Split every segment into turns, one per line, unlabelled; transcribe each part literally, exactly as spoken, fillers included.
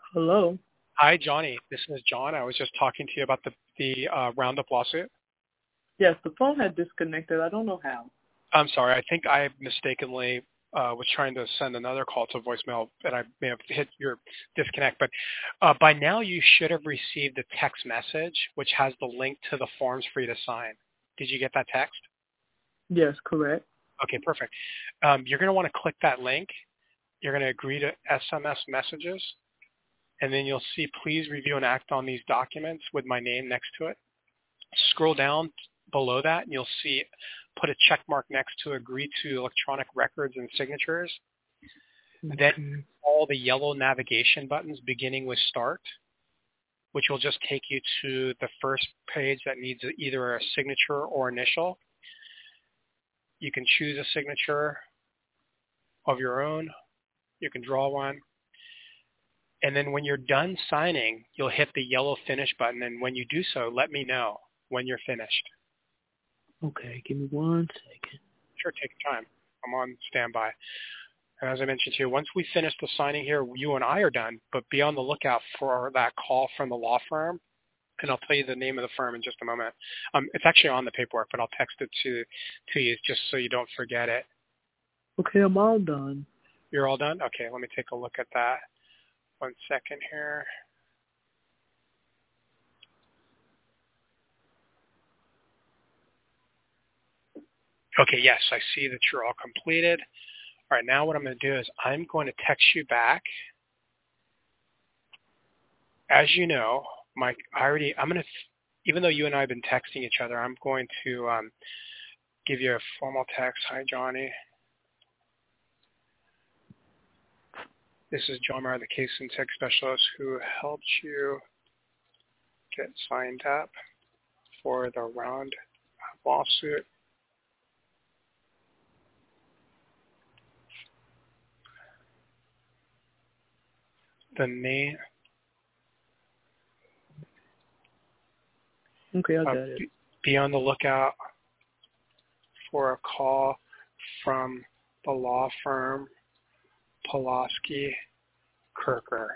Hello.
Hi, Johnny. This is John. I was just talking to you about the the uh, Roundup lawsuit.
Yes, the phone had disconnected. I don't know how.
I'm sorry. I think I mistakenly uh, was trying to send another call to voicemail, and I may have hit your disconnect. But uh, by now, you should have received a text message which has the link to the forms for you to sign. Did you get that text?
Yes, correct.
Okay, perfect. Um, you're going to want to click that link. You're going to agree to S M S messages, and then you'll see please review and act on these documents with my name next to it. Scroll down below that and you'll see put a check mark next to agree to electronic records and signatures.
Okay.
Then all the yellow navigation buttons beginning with start, which will just take you to the first page that needs either a signature or initial. You can choose a signature of your own. You can draw one. And then when you're done signing, you'll hit the yellow finish button. And when you do so, let me know when you're finished.
Okay, give me one second.
Sure, take your time. I'm on standby. And as I mentioned to you, once we finish the signing here, you and I are done, but be on the lookout for that call from the law firm, and I'll tell you the name of the firm in just a moment. Um, it's actually on the paperwork, but I'll text it to, to you just so you don't forget it.
Okay, I'm all done.
You're all done? Okay, let me take a look at that. One second here. Okay, yes, I see that you're all completed. All right, now what I'm going to do is I'm going to text you back. As you know, Mike, I already, I'm going to, even though you and I have been texting each other, I'm going to um, give you a formal text. Hi, Johnny. This is John Maher, the case and tech specialist who helped you get signed up for the Round lawsuit. The name,
Okay, I
uh,
got it.
be, be on the lookout for a call from the law firm Pulaski Kirker.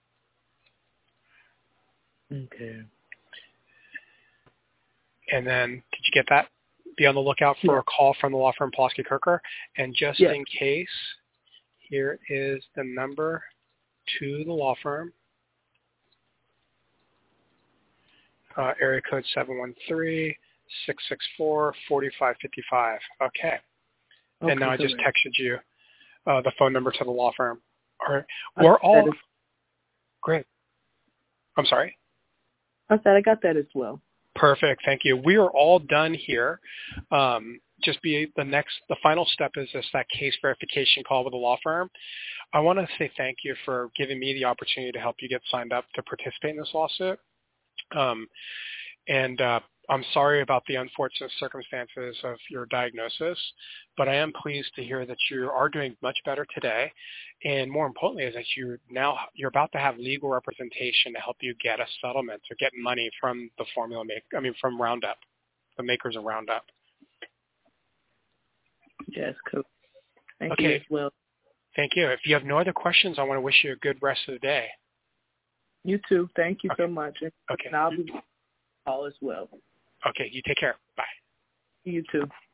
Okay.
And then, did you get that? Be on the lookout for
Yeah.
a call from the law firm Pulaski Kirker. And just
Yeah.
in case, here is the number to the law firm. Uh, area code seven one three, six six four, four five five five. Okay.
Okay,
And now I just
correct.
texted you uh, the phone number to the law firm. All right.
I
We're
got that
all
as,
great. I'm sorry.
I said I got that as well.
Perfect. Thank you. We are all done here. Um, just be the next, the final step is this, that case verification call with the law firm. I want to say thank you for giving me the opportunity to help you get signed up to participate in this lawsuit. Um, and uh, I'm sorry about the unfortunate circumstances of your diagnosis, but I am pleased to hear that you are doing much better today. And more importantly is that you're now, you're about to have legal representation to help you get a settlement or get money from the formula make, I mean, from Roundup, the makers of Roundup.
Yes, correct. Thank you
Okay.
as well.
Thank you. If you have no other questions, I want to wish you a good rest of the day.
You too. Thank you
Okay.
so much.
Okay.
And I'll be all as well.
Okay. You take care. Bye.
You too.